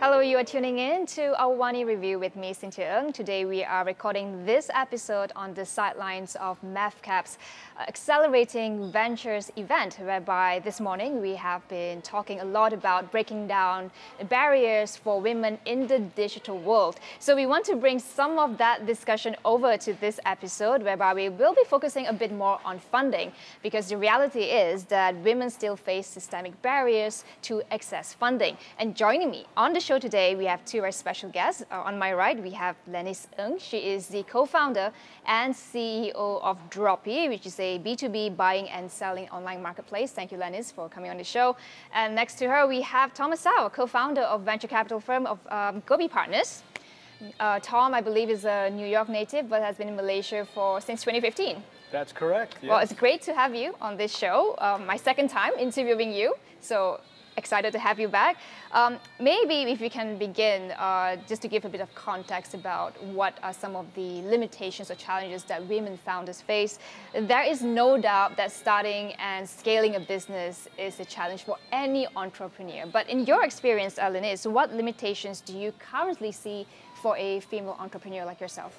Hello, you are tuning in to our Wani Review with me, Cynthia Ng. Today we are recording this episode on the sidelines of MEVCAP's Accelerating Ventures event, whereby this morning we have been talking a lot about breaking down barriers for women in the digital world. So we want to bring some of that discussion over to this episode, whereby we will be focusing a bit more on funding, because the reality is that women still face systemic barriers to access funding. And joining me on the show today, we have two very special guests. On my right, we have Lennis Ng. She is the co-founder and CEO of Droppy, which is a B2B buying and selling online marketplace. Thank you, Lennis, for coming on the show. And next to her, we have Thomas Sao, co-founder of venture capital firm of Gobi Partners. Tom, I believe, is a New York native, but has been in Malaysia since 2015. That's correct. Yes. Well, it's great to have you on this show. My second time interviewing you, so excited to have you back. Maybe if we can begin, just to give a bit of context about what are some of the limitations or challenges that women founders face. There is no doubt that starting and scaling a business is a challenge for any entrepreneur. But in your experience, Lennis, what limitations do you currently see for a female entrepreneur like yourself?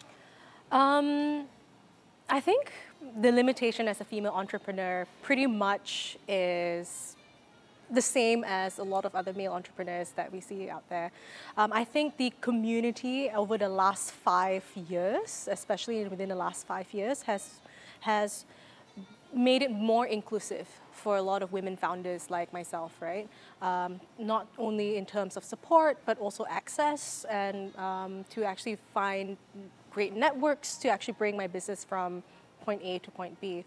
I think the limitation as a female entrepreneur pretty much is the same as a lot of other male entrepreneurs that we see out there. I think the community over the last 5 years, especially within the last 5 years, has made it more inclusive for a lot of women founders like myself, right? Not only in terms of support, but also access and to actually find great networks to actually bring my business from point A to point B.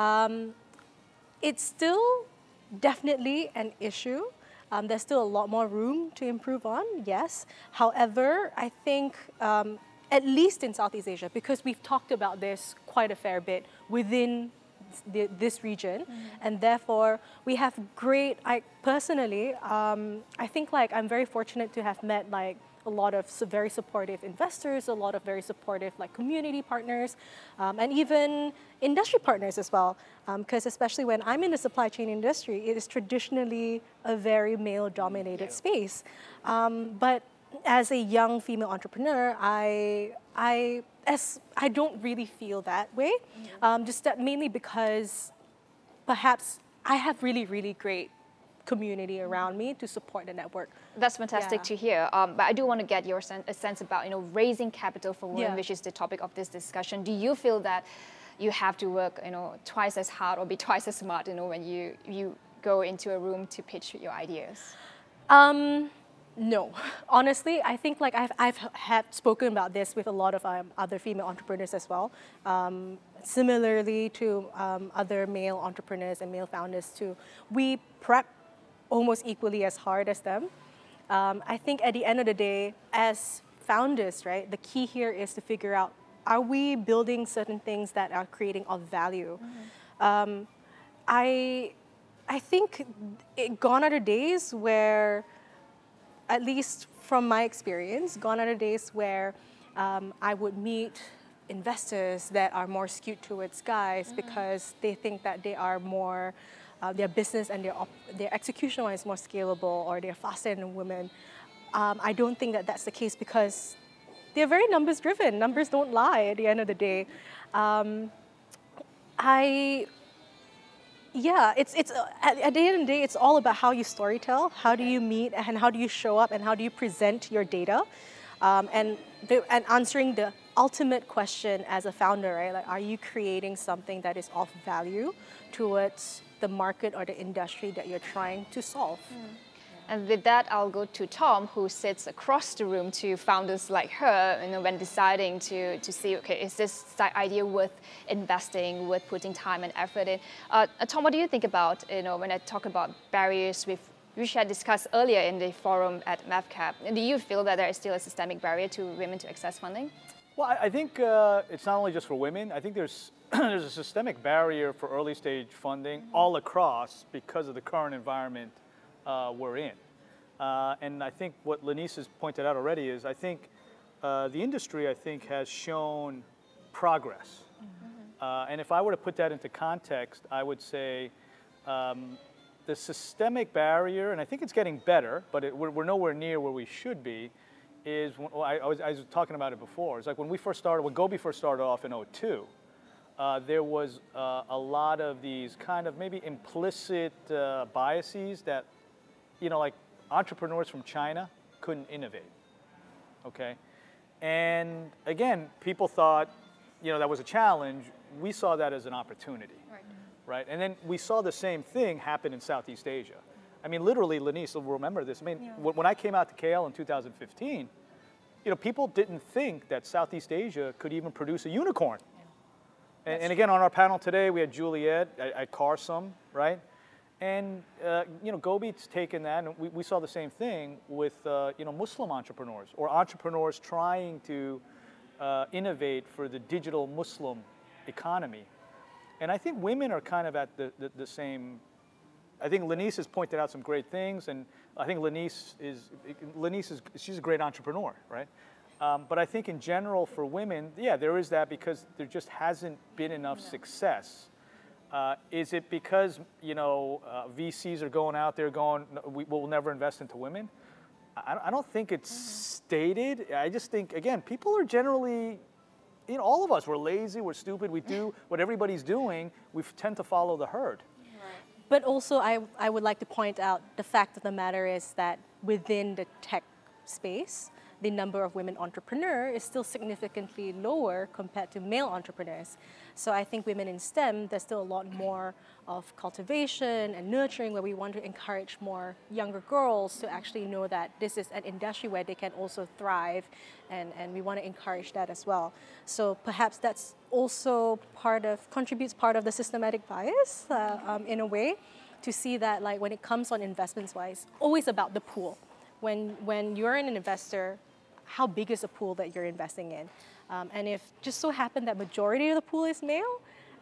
It's still definitely an issue. There's still a lot more room to improve on, yes. However, I think at least in Southeast Asia, because we've talked about this quite a fair bit within this region, and therefore we have great, personally, I think I'm very fortunate to have met a lot of very supportive investors, a lot of very supportive community partners, and even industry partners as well. Because especially when I'm in the supply chain industry, it is traditionally a very male-dominated space. But as a young female entrepreneur, I don't really feel that way. Just that mainly because perhaps I have really, really great community around me to support the network. That's fantastic to hear. But I do want to get your a sense about raising capital for women, which is the topic of this discussion. Do you feel that you have to work twice as hard or be twice as smart when you go into a room to pitch your ideas? No, honestly, I think I've had spoken about this with a lot of other female entrepreneurs as well. Similarly to other male entrepreneurs and male founders too, we prep almost equally as hard as them. I think at the end of the day, as founders, right, the key here is to figure out, are we building certain things that are creating of value? I think gone are the days where, at least from my experience, gone are the days where I would meet investors that are more skewed towards guys because they think that they are more, their business and their execution is more scalable, or they're faster than women. I don't think that that's the case because they're very numbers driven. Numbers don't lie at the end of the day. It's at the end of the day, it's all about how you storytell, how do you meet, and how do you show up, and how do you present your data, and answering the ultimate question as a founder, right? Are you creating something that is of value towards the market or the industry that you're trying to solve? And with that, I'll go to Tom, who sits across the room to founders like her, when deciding to see, okay, is this idea worth investing, worth putting time and effort in? Tom, what do you think about, when I talk about barriers which I discussed earlier in the forum at MEVCAP? Do you feel that there is still a systemic barrier to women to access funding? Well, I think it's not only just for women. I think there's there's a systemic barrier for early stage funding all across because of the current environment we're in. And I think what Lennis has pointed out already is, I think the industry, has shown progress. And if I were to put that into context, I would say the systemic barrier, and I think it's getting better, but we're nowhere near where we should be, is, I was talking about it before, it's like when Gobi first started off in '02, there was a lot of these kind of maybe implicit biases that, like entrepreneurs from China couldn't innovate, okay? And again, people thought, that was a challenge. We saw that as an opportunity, right? And then we saw the same thing happen in Southeast Asia. I mean, literally, Lenice will remember this. I mean, when I came out to KL in 2015, people didn't think that Southeast Asia could even produce a unicorn. And again, on our panel today, we had Juliet at Carsome, right? And Gobi's taken that, and we saw the same thing with Muslim entrepreneurs, or entrepreneurs trying to innovate for the digital Muslim economy. And I think women are kind of at the same. I think Lenice has pointed out some great things, and I think Lenice she's a great entrepreneur, right? But I think in general for women, there is that because there just hasn't been enough success. Is it because VCs are going out there going, we'll never invest into women? I don't think it's stated. I just think, again, people are generally, all of us, we're lazy, we're stupid, we do what everybody's doing, we tend to follow the herd. But also, I would like to point out the fact of the matter is that within the tech space, the number of women entrepreneurs is still significantly lower compared to male entrepreneurs. So I think women in STEM, there's still a lot more of cultivation and nurturing where we want to encourage more younger girls to actually know that this is an industry where they can also thrive, and we want to encourage that as well. So perhaps that's also contributes part of the systematic bias in a way, to see that like when it comes on investments wise, always about the pool. When you're an investor, how big is the pool that you're investing in? And if just so happened that majority of the pool is male,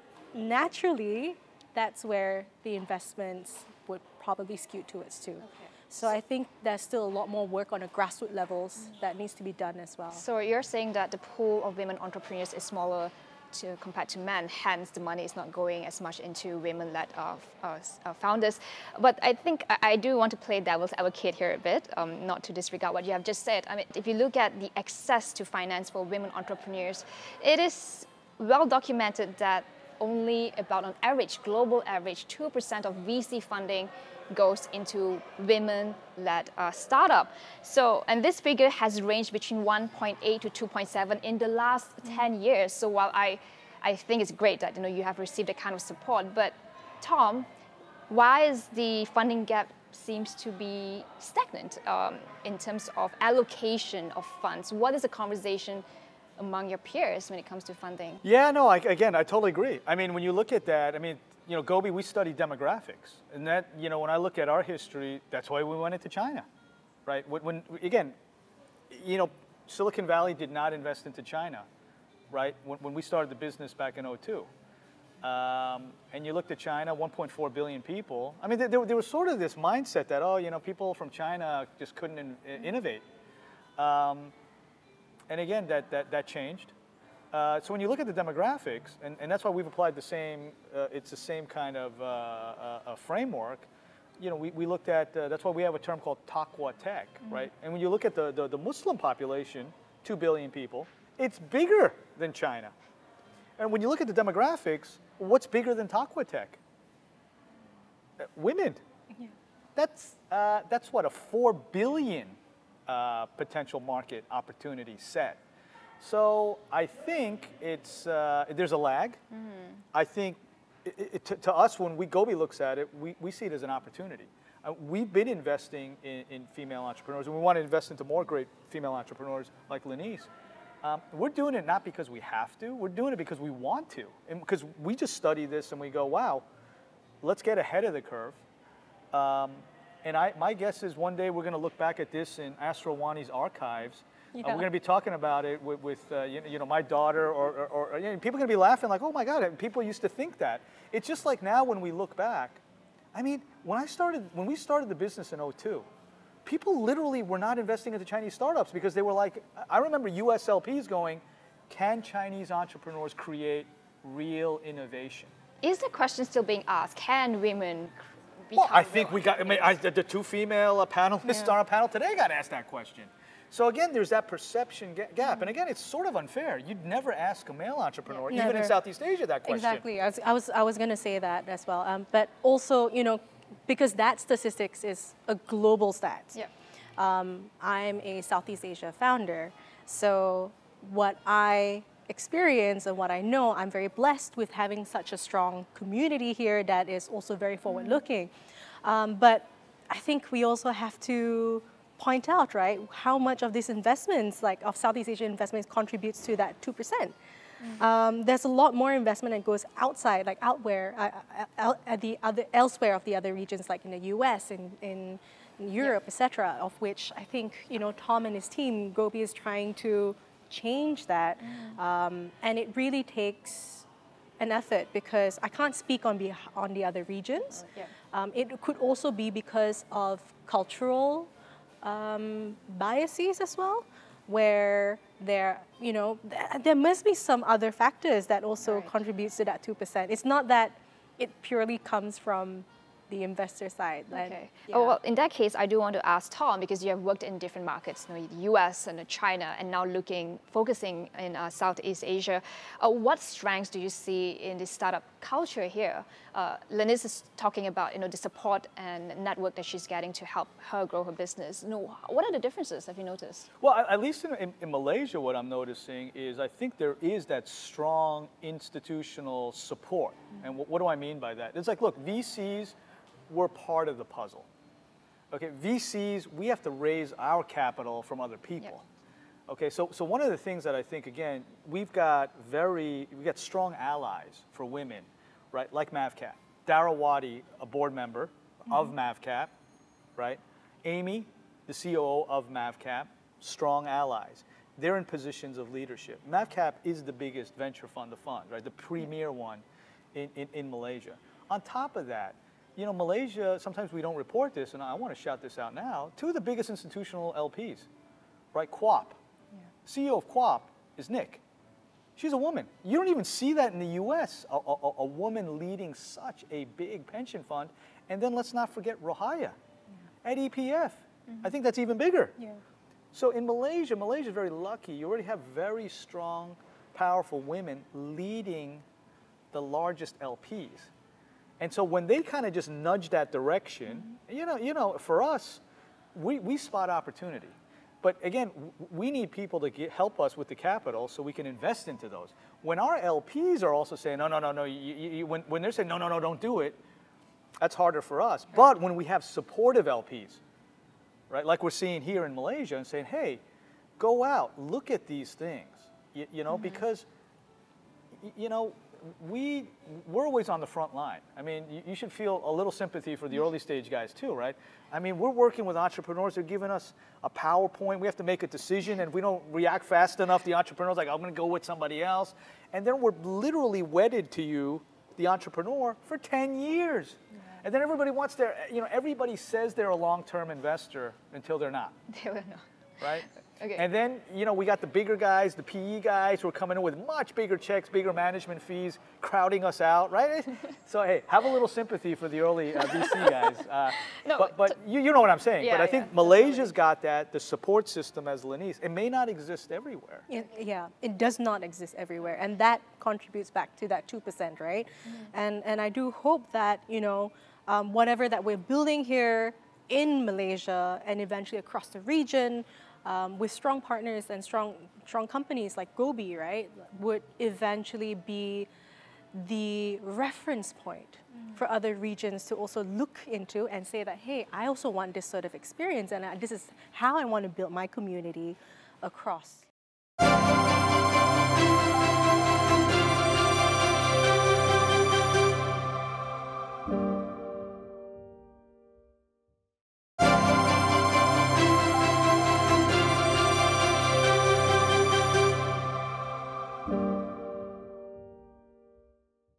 naturally, that's where the investments would probably skew towards too. Okay. So I think there's still a lot more work on a grassroots levels that needs to be done as well. So you're saying that the pool of women entrepreneurs is smaller compared to men, hence the money is not going as much into women-led founders. But I think I do want to play devil's advocate here a bit, not to disregard what you have just said. I mean, if you look at the access to finance for women entrepreneurs, it is well documented that only about on average, global average, 2% of VC funding goes into women-led startup. So, and this figure has ranged between 1.8 to 2.7 in the last 10 years. So while I think it's great that you have received that kind of support, but Tom, why is the funding gap seems to be stagnant in terms of allocation of funds? What is the conversation among your peers when it comes to funding? Yeah, no, I totally agree. I mean, when you look at that, I mean, Gobi, we study demographics. And that, when I look at our history, that's why we went into China, right? When again, Silicon Valley did not invest into China, right? When we started the business back in '02. And you looked at China, 1.4 billion people. I mean, there was sort of this mindset that, people from China just couldn't innovate. And again, that changed. So when you look at the demographics, and that's why we've applied the same, it's the same kind of a framework. We looked at, that's why we have a term called Taqwa Tech, right? And when you look at the Muslim population, 2 billion people, it's bigger than China. And when you look at the demographics, what's bigger than Taqwa Tech? Women. Yeah. That's what, a 4 billion potential market opportunity set. So I think it's there's a lag. Mm-hmm. I think to us, when Gobi looks at it, we see it as an opportunity. We've been investing in female entrepreneurs, and we want to invest into more great female entrepreneurs like Lenice. We're doing it not because we have to. We're doing it because we want to, and because we just study this and we go, wow, let's get ahead of the curve. And my guess is one day we're going to look back at this in Astro Wani's archives. Yeah. We're going to be talking about it with my daughter, or people are going to be laughing like, oh my God, people used to think that. It's just like now when we look back. I mean, when we started the business in '02, people literally were not investing into Chinese startups because they were like, I remember US LPs going, can Chinese entrepreneurs create real innovation? Is the question still being asked? Can women Well, I become think real we got, I mean, the two female panelists Yeah. on our panel today got asked that question. So again, there's that perception gap. And again, it's sort of unfair. You'd never ask a male entrepreneur, even in Never. Southeast Asia, that question. Exactly. I was going to say that as well. But also, you know, because that statistics is a global stat. Yeah. I'm a Southeast Asia founder. So what I experience and what I know, I'm very blessed with having such a strong community here that is also very forward looking. But I think we also have to point out, right, how much of these investments, like of Southeast Asian investments, contributes to that 2%. There's a lot more investment that goes outside, like elsewhere of the other regions, like in the US, in Europe, etc. Of which I think, you know, Tom and his team, Gopi, is trying to change that, and it really takes an effort because I can't speak on the other regions. It could also be because of cultural biases as well, where there must be some other factors that also contributes to that 2%. It's not that it purely comes from the investor side. Okay. Oh, well, in that case, I do want to ask Tom, because you have worked in different markets, you know, the US and China, and now focusing in Southeast Asia. What strengths do you see in the startup culture here? Lenice is talking about, you know, the support and network that she's getting to help her grow her business. You know, what are the differences, have you noticed? Well, at least in Malaysia, what I'm noticing is I think there is that strong institutional support. And what do I mean by that? It's like, look, VCs, we're part of the puzzle. Okay, VCs, we have to raise our capital from other people. Yeah. Okay, so one of the things that I think, again, we've got strong allies for women, right? Like Mavcap. Dara Wadi, a board member of Mavcap, right? Amy, the COO of Mavcap, strong allies. They're in positions of leadership. Mavcap is the biggest venture fund of funds, right? The premier one in Malaysia. On top of that, you know, Malaysia, sometimes we don't report this, and I want to shout this out now. Two of the biggest institutional LPs, right? QuOP. Yeah. CEO of QuOP is Nick. She's a woman. You don't even see that in the US, a woman leading such a big pension fund. And then let's not forget Rohaya at EPF. I think that's even bigger. Yeah. So in Malaysia is very lucky. You already have very strong, powerful women leading the largest LPs. And so when they kind of just nudge that direction, you know, for us, we spot opportunity. But again, we need people to help us with the capital so we can invest into those. When our LPs are also saying, no, when they're saying, no, don't do it, that's harder for us. But when we have supportive LPs, right, like we're seeing here in Malaysia, and saying, hey, go out, look at these things, you know, because, you know, we're always on the front line. I mean, you should feel a little sympathy for the early stage guys too, right? I mean, we're working with entrepreneurs. They're giving us a PowerPoint. We have to make a decision, and if we don't react fast enough, the entrepreneur's like, I'm going to go with somebody else. And then we're literally wedded to you, the entrepreneur, for 10 years. Yeah. And then everybody wants everybody says they're a long-term investor until they're not. They will not. Right? Okay. And then, you know, we got the bigger guys, the PE guys who are coming in with much bigger checks, bigger management fees, crowding us out, right? So, hey, have a little sympathy for the early VC guys. No, but you know what I'm saying. Yeah, but I think Malaysia's got that, the support system, as Lenice. It may not exist everywhere. Yeah, it does not exist everywhere. And that contributes back to that 2%, right? And I do hope that, you know, whatever that we're building here in Malaysia and eventually across the region, with strong partners and strong companies like Gobi, right, would eventually be the reference point for other regions to also look into and say that, hey, I also want this sort of experience, and this is how I want to build my community across.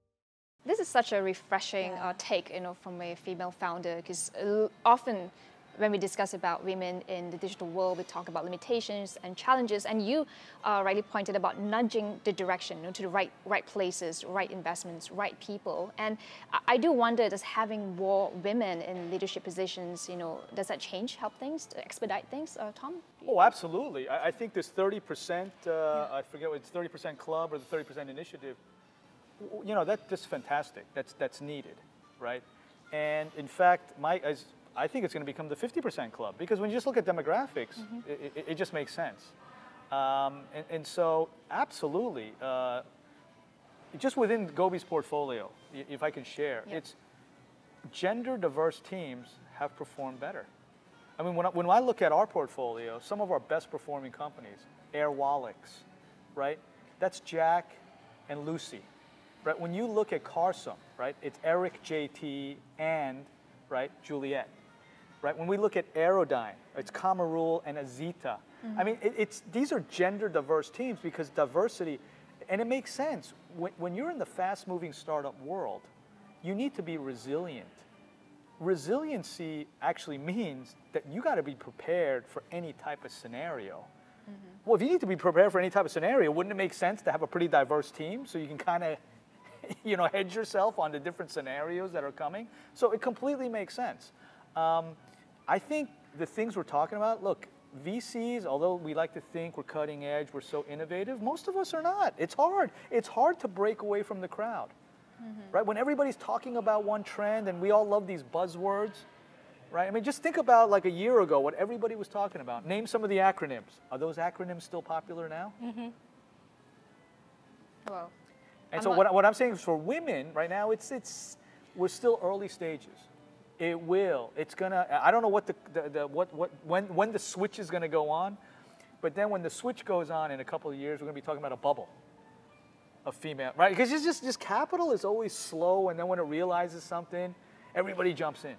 This is such a refreshing take, you know, from a female founder, because often when we discuss about women in the digital world, we talk about limitations and challenges, and you rightly pointed about nudging the direction, to the right places, right investments, right people. And I do wonder, does having more women in leadership positions, does that change, help things, to expedite things, Tom? Oh, absolutely. I think this 30%, I forget what it's 30% club or the 30% initiative, that's just fantastic. That's needed, right? And in fact, I think it's going to become the 50% club, because when you just look at demographics, it just makes sense. And so, absolutely, just within Gobi's portfolio, if I can share, it's gender diverse teams have performed better. I mean, when I look at our portfolio, some of our best performing companies, Airwallex, right? That's Jack and Lucy, right? When you look at Carsome, right? It's Eric, JT, and, right, Juliet. Right? When we look at Aerodyne, it's Kamarul and Azita. I mean, these are gender diverse teams, because diversity, and it makes sense. When you're in the fast-moving startup world, you need to be resilient. Resiliency actually means that you got to be prepared for any type of scenario. Well, if you need to be prepared for any type of scenario, wouldn't it make sense to have a pretty diverse team so you can kind of, hedge yourself on the different scenarios that are coming? So it completely makes sense. I think the things we're talking about, look, VCs, although we like to think we're cutting edge, we're so innovative, most of us are not. It's hard. It's hard to break away from the crowd, right? When everybody's talking about one trend and we all love these buzzwords, right? I mean, just think about like a year ago what everybody was talking about. Name some of the acronyms. Are those acronyms still popular now? Well, and so what I'm saying is, for women right now, we're still early stages. It will. It's gonna. I don't know when the switch is gonna go on, but then when the switch goes on in a couple of years, we're gonna be talking about a bubble of female, right? Because it's just capital is always slow, and then when it realizes something, everybody jumps in.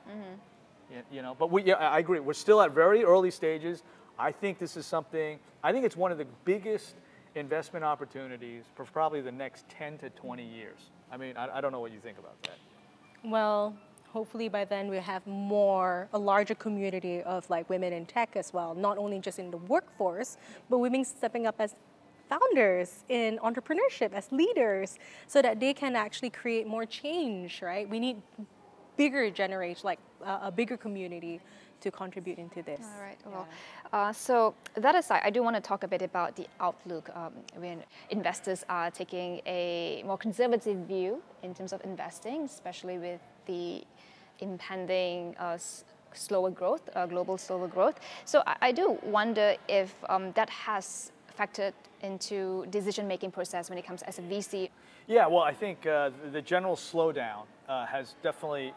But I agree. We're still at very early stages. I think this is something. I think it's one of the biggest investment opportunities for probably the next 10 to 20 years. I mean, I don't know what you think about that. Well, hopefully by then we have a larger community of like women in tech as well, not only just in the workforce, but women stepping up as founders in entrepreneurship, as leaders, so that they can actually create more change, right? We need bigger generation, like a bigger community to contribute into this. All right. Well, so that aside, I do want to talk a bit about the outlook when investors are taking a more conservative view in terms of investing, especially with the impending slower growth, global slower growth. So I do wonder if that has factored into decision-making process when it comes as a VC. Yeah, well, I think the general slowdown has definitely,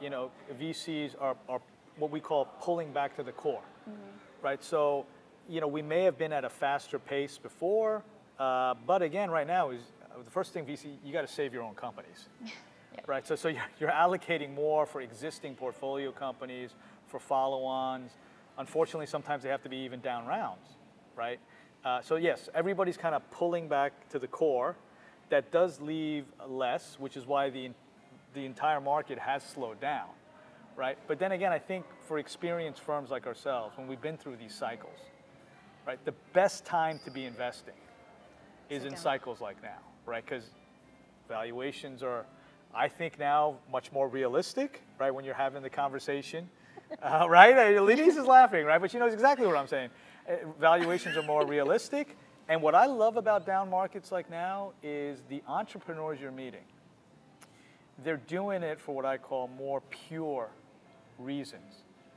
VCs are what we call pulling back to the core, right? So, we may have been at a faster pace before, but again, right now is the first thing VC, you got to save your own companies, right? So you're allocating more for existing portfolio companies, for follow-ons. Unfortunately, sometimes they have to be even down rounds, right? So yes, everybody's kind of pulling back to the core. That does leave less, which is why the entire market has slowed down, right? But then again, I think for experienced firms like ourselves, when we've been through these cycles, right, the best time to be investing is in cycles like now, right? Because valuations are, I think now, much more realistic, right, when you're having the conversation, right? Lenise is laughing, right? But she knows exactly what I'm saying. Valuations are more realistic. And what I love about down markets like now is the entrepreneurs you're meeting. They're doing it for what I call more pure reasons.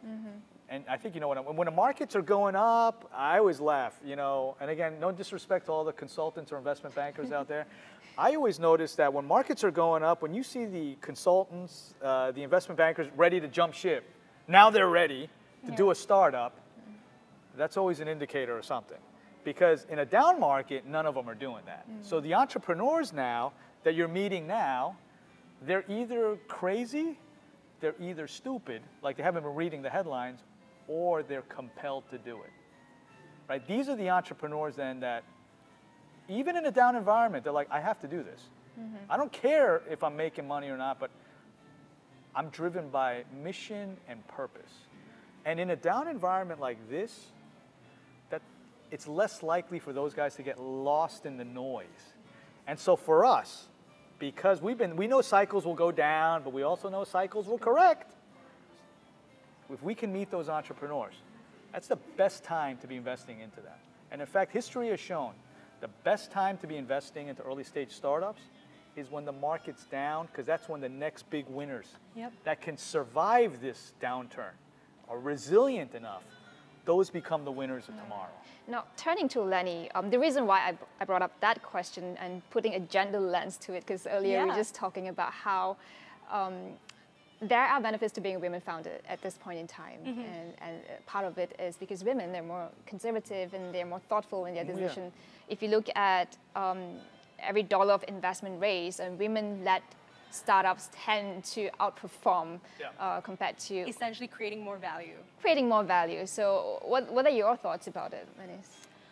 And I think, when the markets are going up, I always laugh, and again, no disrespect to all the consultants or investment bankers out there. I always notice that when markets are going up, when you see the consultants, the investment bankers ready to jump ship, now they're ready to do a startup, that's always an indicator of something. Because in a down market, none of them are doing that. So the entrepreneurs now that you're meeting now, they're either crazy, they're either stupid, like they haven't been reading the headlines, or they're compelled to do it. Right? These are the entrepreneurs then that, even in a down environment, they're like, I have to do this. I don't care if I'm making money or not, but I'm driven by mission and purpose. And in a down environment like this, that it's less likely for those guys to get lost in the noise. And so for us, because we know cycles will go down, but we also know cycles will correct. If we can meet those entrepreneurs, that's the best time to be investing into that. And in fact, history has shown the best time to be investing into early stage startups is when the market's down, because that's when the next big winners that can survive this downturn are resilient enough. Those become the winners of tomorrow. Now, turning to Lenny, the reason why I brought up that question and putting a gender lens to it, because earlier we were just talking about how there are benefits to being a women founder at this point in time. And part of it is because women, they're more conservative and they're more thoughtful in their decision. If you look at every dollar of investment raised, and women-led startups tend to outperform compared to essentially creating more value. So what are your thoughts about it, Lenny?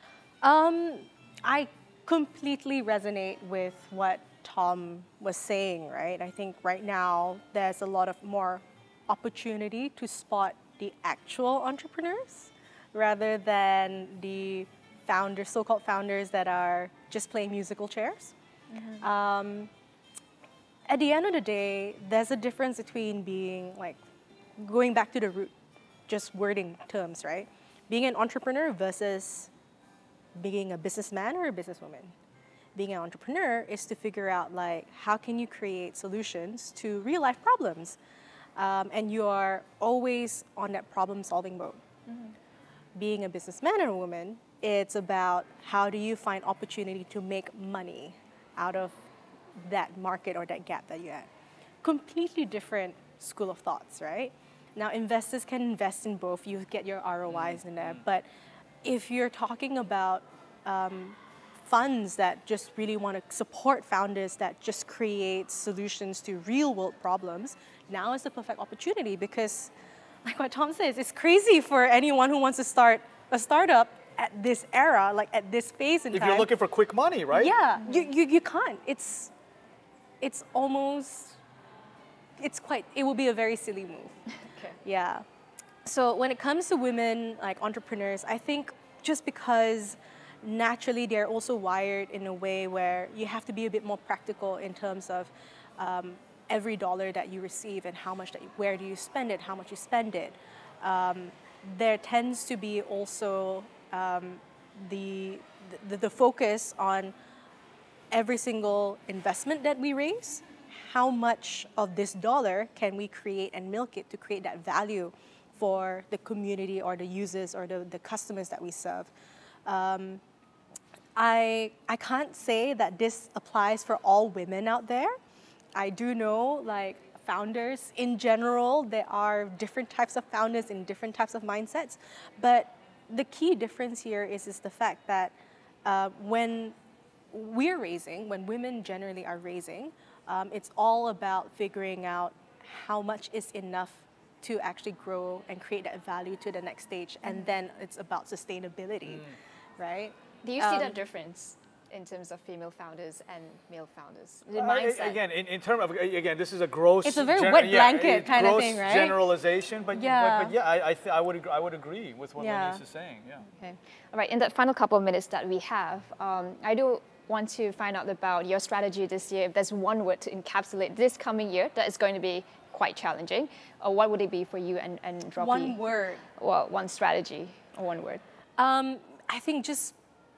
I completely resonate with what Tom was saying, right? I think right now there's a lot of more opportunity to spot the actual entrepreneurs rather than the founders, so-called founders that are just playing musical chairs. At the end of the day, there's a difference between being like, going back to the root, just wording terms, right? Being an entrepreneur versus being a businessman or a businesswoman. Being an entrepreneur is to figure out like, how can you create solutions to real life problems? And you are always on that problem solving mode. Being a businessman or a woman, it's about how do you find opportunity to make money out of that market or that gap that you're at. Completely different school of thoughts, right? Now, investors can invest in both. You get your ROIs in there. But if you're talking about funds that just really want to support founders that just create solutions to real world problems, now is the perfect opportunity because, like what Tom says, it's crazy for anyone who wants to start a startup at this era, like at this phase in time. If you're looking for quick money, right? Yeah, you can't. It's almost, it will be a very silly move. Okay. Yeah. So when it comes to women, like entrepreneurs, I think just because naturally they're also wired in a way where you have to be a bit more practical in terms of every dollar that you receive and how much, where do you spend it, how much you spend it. There tends to be also the focus on every single investment that we raise, how much of this dollar can we create and milk it to create that value for the community or the users or the customers that we serve. I can't say that this applies for all women out there. I do know like founders in general, there are different types of founders in different types of mindsets, but the key difference here is the fact that when we're raising, when women generally are raising, it's all about figuring out how much is enough to actually grow and create that value to the next stage. And then it's about sustainability, right? Do you see that difference in terms of female founders and male founders? The mindset. Again, in terms of, this is a gross... It's a very wet blanket kind of thing, right? Generalization, but I would agree with what Lenny is saying, Okay. All right, in the final couple of minutes that we have, I do want to find out about your strategy this year. If there's one word to encapsulate this coming year that is going to be quite challenging, what would it be for you and Droppy? One word. Well, one strategy or one word. I think just,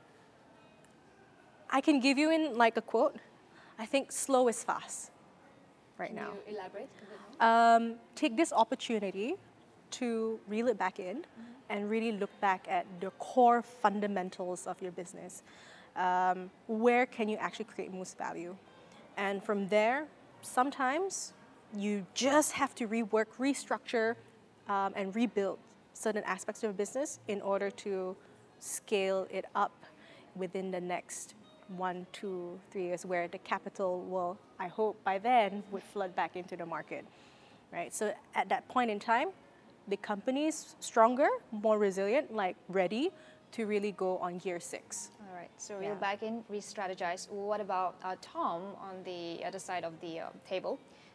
I can give you in like a quote. I think slow is fast right now. Can you elaborate? Take this opportunity to reel it back in and really look back at the core fundamentals of your business. Where can you actually create most value? And from there, sometimes you just have to rework, restructure, and rebuild certain aspects of your business in order to scale it up within the next 1, 2, 3 years, where the capital will, I hope by then, would flood back into the market, right? So at that point in time, the company is stronger, more resilient, like ready to really go on gear 6. All right, so reel back in, re-strategize. What about Tom on the other side of the table?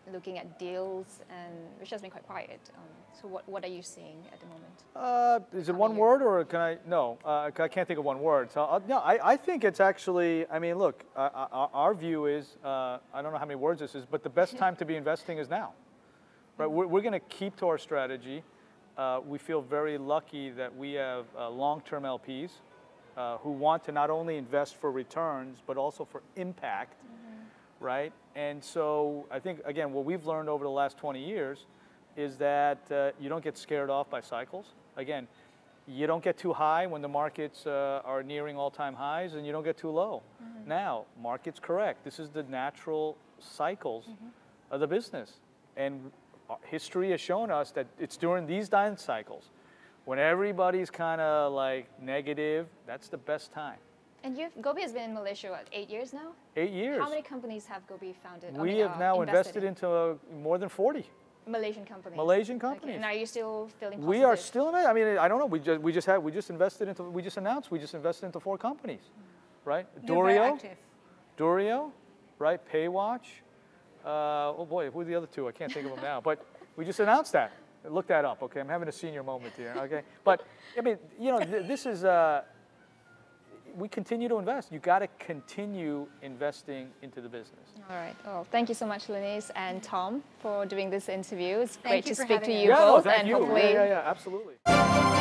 looking at deals, and which has been quite quiet. So what are you seeing at the moment? Is it one word or can I? No, I can't think of one word. So no, I think it's actually. I mean, look, our view is. I don't know how many words this is, but the best time to be investing is now. Right, we're going to keep to our strategy. We feel very lucky that we have long-term LPs who want to not only invest for returns, but also for impact, right? And so I think, again, what we've learned over the last 20 years is that you don't get scared off by cycles. Again, you don't get too high when the markets are nearing all-time highs, and you don't get too low. Now, market's correct. This is the natural cycles of the business. And history has shown us that it's during these down cycles, when everybody's kind of like negative, that's the best time. And Gobi has been in Malaysia, what, 8 years now? 8 years. How many companies have Gobi founded? We have now invested into more than 40. Malaysian companies. Malaysian companies. Okay. And are you still feeling positive? We are still in it. I mean, I don't know. We just invested into. We just announced. We just invested into 4 companies, right? You're very active. Durio, right? Paywatch. Oh boy, who are the other 2? I can't think of them now. But we just announced that. Look that up, okay? I'm having a senior moment here, okay? But I mean, you know, this is. We continue to invest. You got to continue investing into the business. All right. Well, thank you so much, Lenice and Tom, for doing this interview. It's Thank great you to for speak to having you us. Yeah, no, both, thank and you. hopefully Yeah, absolutely.